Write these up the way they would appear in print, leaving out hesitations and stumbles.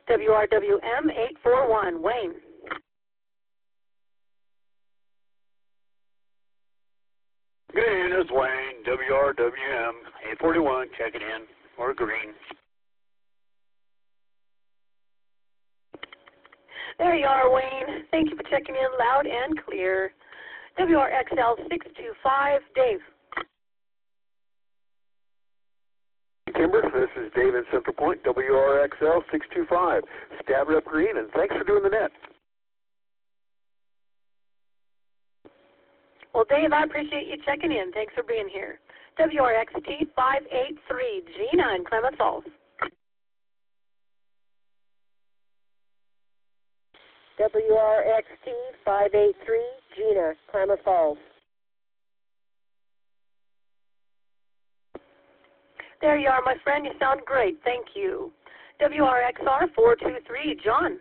WRWM 841, Wayne. Good evening, it's Wayne, WRWM 841, checking in, or green. There you are, Wayne. Thank you for checking in loud and clear. WRXL 625, Dave. Kimber, this is Dave in Central Point, WRXL 625, Stab Rep Green, and thanks for doing the net. Well, Dave, I appreciate you checking in. Thanks for being here. WRXT 583, Gina in Klamath Falls. WRXT 583, Gina, Klamath Falls. There you are, my friend. You sound great. Thank you. WRXR 423, John.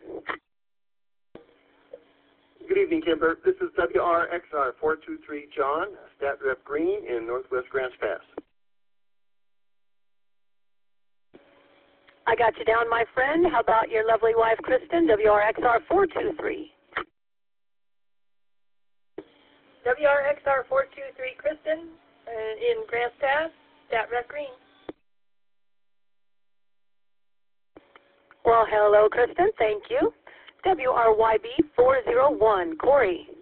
Good evening, Kimber. This is WRXR 423, John, Stat Rep Green in Northwest Grants Pass. I got you down, my friend. How about your lovely wife, Kristen? WRXR 423. WRXR 423, Kristen, in Grants Pass, Stat Rep Green. Well, hello, Kristen. Thank you. WRYB 401, Corey.